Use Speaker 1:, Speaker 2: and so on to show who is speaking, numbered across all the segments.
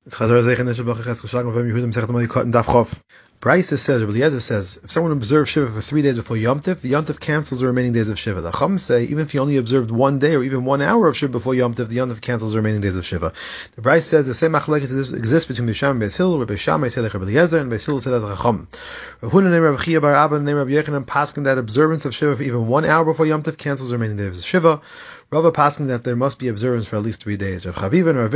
Speaker 1: It's Chazar Zeichen Neshel Baruch Ches Koshakim V'Em Yehudim Sechet Amali Kat and Daf Chof. Brisa says, Rabbi Eliezer says, if someone observes Shiva for 3 days before Yom Tif, the Yom Tif cancels the remaining days of Shiva. The Chum say, even if he only observed 1 day or even 1 hour of Shiva before Yom Tif, the Yom Tif cancels the remaining days of Shiva. The Brisa says the same machlekes exists between Beis Shammai and Beis Hillel, where Beis Shammai said like Rabbi Eliezer and Beis Hillel said like Chum. Rav Huna named Rav Chia bar Abba named Rabbi Yechanan paskin that observance of Shiva for even 1 hour before Yom Tif cancels the remaining days of Shiva. Rava paskin that there must be observance for at least 3 days. Rav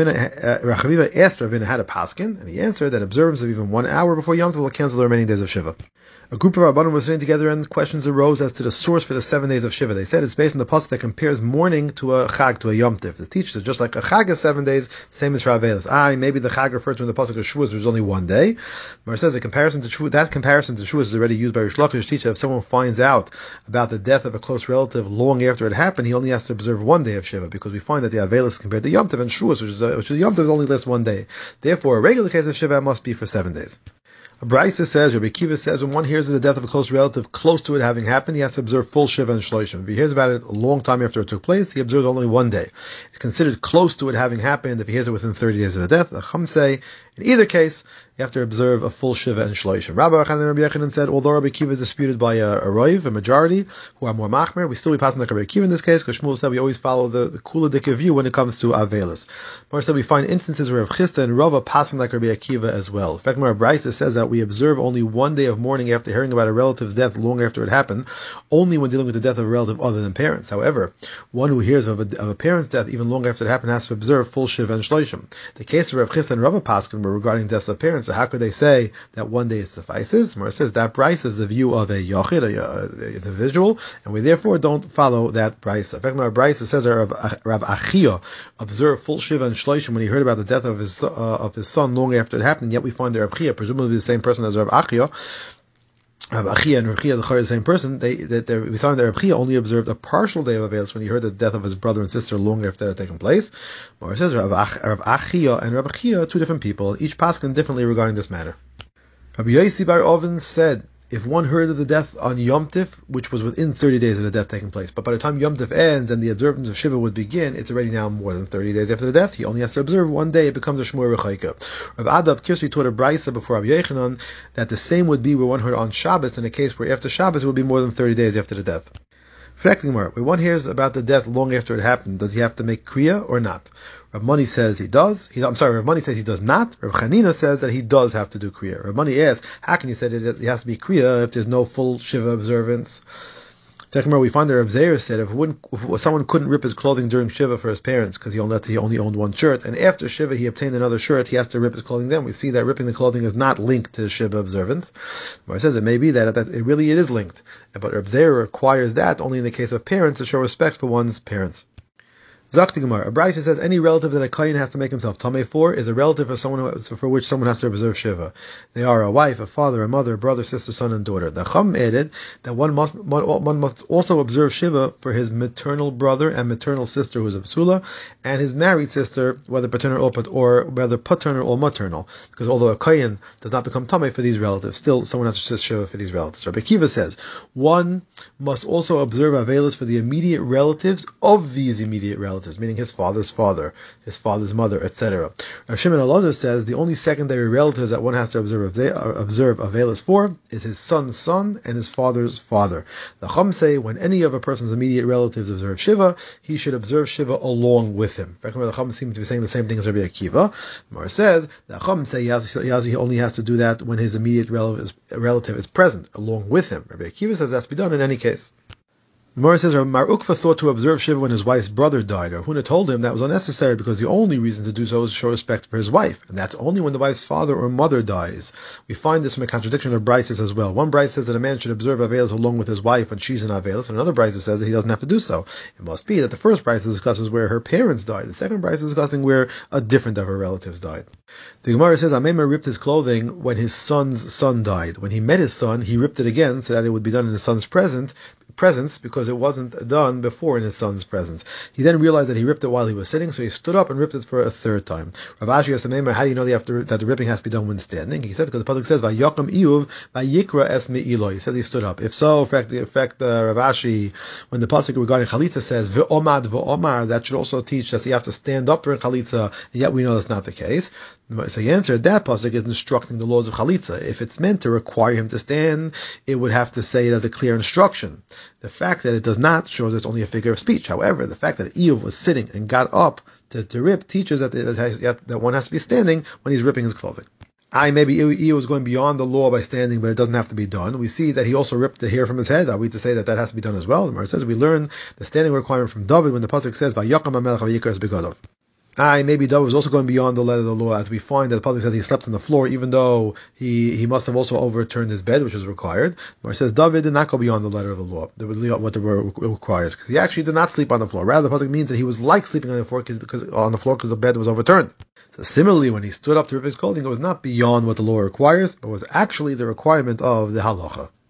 Speaker 1: Chaviva asked Ravina how to paskin, and he answered that observance of even 1 hour before Yom Tov will cancel the remaining days of Shiva. A group of Rabbanim was sitting together and questions arose as to the source for the 7 days of Shiva. They said it's based on the pasuk that compares mourning to a Chag, to a Yom Tiv. The teacher, just like a Chag is 7 days, same as for Avelis. Maybe the Chag refers to in the pasuk of Shavuos, which is only 1 day. But it says that comparison to Shavuos is already used by Rish Lakish teacher. If someone finds out about the death of a close relative long after it happened, he only has to observe 1 day of Shiva, because we find that the Avelis compared to Yom Tiv and Shavuos, which is Yom Tiv, only lasts 1 day. Therefore, a regular case of Shiva must be for 7 days. A Brisa says, Rabbi Kiva says, when one hears of the death of a close relative close to it having happened, he has to observe full Shiva and Shloshim. If he hears about it a long time after it took place, he observes only 1 day. It's considered close to it having happened if he hears it within 30 days of the death. The Chum say, in either case, you have to observe a full Shiva and Shloshim. Rabbi Yechanan said, although Rabbi Kiva is disputed by a Roiv, a majority, who are more machmer, we still be passing like Rabbi Kiva in this case, because Shmuel said we always follow the Kula Dikah view when it comes to Avelis. Mar said we find instances where Rav Chisda and Rava passing like Rabbi Akiva as well. In fact, Mar Brisa says that we observe only 1 day of mourning after hearing about a relative's death long after it happened, only when dealing with the death of a relative other than parents. However, one who hears of a parent's death even long after it happened has to observe full Shiva and Shloshim. The case of Rav Chisda and Rava Paskin were regarding deaths of parents, so how could they say that 1 day suffices? Mar says that Brisa is the view of a Yochid, an individual, and we therefore don't follow that Brisa. In fact, Mar Brisa says that Rav Achia observed full Shiva and Shloshim when he heard about the death of his son long after it happened, yet we find that Rav Achia, presumably the same person as Rav Achia, Rav Achia and Rav Chia, the same person, we find that Rav Chia only observed a partial day of Avelis when he heard the death of his brother and sister long after it had taken place. Mar says Rav Achia and Rav Chia are two different people, each paskin differently regarding this matter. Rabbi Yossi bar Oven said, if one heard of the death on Yom Tif, which was within 30 days of the death taking place, but by the time Yom Tif ends and the observance of Shiva would begin, it's already now more than 30 days after the death. He only has to observe 1 day. It becomes a Shmuel Rechaika. Rav Adav Kirsi taught a Brisa before Rabbi Yechanan that the same would be where one heard on Shabbos, in a case where after Shabbos it would be more than 30 days after the death. When one hears about the death long after it happened, does he have to make Kriya or not? Rav Mani says he does. Rav Mani says he does not. Rav Chanina says that he does have to do Kriya. Rav Mani asks, how can you say that he has to be Kriya if there's no full Shiva observance? We find that Rav Zeir said if someone couldn't rip his clothing during Shiva for his parents because he only owned one shirt, and after Shiva he obtained another shirt, he has to rip his clothing then. We see that ripping the clothing is not linked to the Shiva observance. It says it may be that it really is linked, but Rav Zeir requires that only in the case of parents to show respect for one's parents. Zakti Gemara. A Brisa says any relative that a kohen has to make himself tamei for is a relative for which someone has to observe Shiva. They are a wife, a father, a mother, brother, sister, son, and daughter. The Chum added that one must also observe Shiva for his maternal brother and maternal sister who is a psula, and his married sister, whether paternal or whether paternal or maternal. Because although a kohen does not become tamei for these relatives, still someone has to Shiva for these relatives. Rabbi Kiva says one must also observe Avelis for the immediate relatives of these immediate relatives, meaning his father's father, his father's mother, etc. Rav Shimon Elazar says the only secondary relatives that one has to observe Avelis for is his son's son and his father's father. The Chum say when any of a person's immediate relatives observe Shiva, he should observe Shiva along with him. In fact, the Chum seems to be saying the same thing as Rabbi Akiva. Mar says the Chum say he only has to do that when his immediate relative is present along with him. Rabbi Akiva says that's to be done in any case. The Gemara says Mar Ukva thought to observe Shiva when his wife's brother died. Rav Huna told him that was unnecessary because the only reason to do so is to show respect for his wife, and that's only when the wife's father or mother dies. We find this from a contradiction of Brises as well. One Brise says that a man should observe Avelis along with his wife when she's in Avelis, and another Brise says that he doesn't have to do so. It must be that the first Brise discusses where her parents died. The second Brise is discussing where a different of her relatives died. The Gemara says Amema ripped his clothing when his son's son died. When he met his son, he ripped it again so that it would be done in his son's presence because because it wasn't done before in his son's presence. He then realized that he ripped it while he was sitting, so he stood up and ripped it for a third time. Rav Ashi asked him, how do you know that the ripping has to be done when standing? He said, because the pasuk says, "Vayakam Iyuv vayikra es me'ilo." He says he stood up. If so, in fact, Rav Ashi, when the pasuk regarding chalitza says "V'omad v'omar," that should also teach that you have to stand up during chalitza, and yet we know that's not the case. So he answered, that pasuk is instructing the laws of chalitza. If it's meant to require him to stand, it would have to say it as a clear instruction. The fact that it does not shows it's only a figure of speech. However, the fact that Iyuv was sitting and got up to rip teaches that one has to be standing when he's ripping his clothing. Maybe Iyuv was going beyond the law by standing, but it doesn't have to be done. We see that he also ripped the hair from his head. Are we to say that has to be done as well? The Gemara says we learn the standing requirement from David when the pasuk says, "Vayakam hamelech vayikras begadov." Maybe David was also going beyond the letter of the law, as we find that the pasuk says he slept on the floor, even though he must have also overturned his bed, which was required. But it says David did not go beyond the letter of the law, what the word requires, because he actually did not sleep on the floor. Rather, the pasuk means that he was like sleeping on the floor because the bed was overturned. So similarly, when he stood up to rip his clothing, it was not beyond what the law requires, but was actually the requirement of the halacha.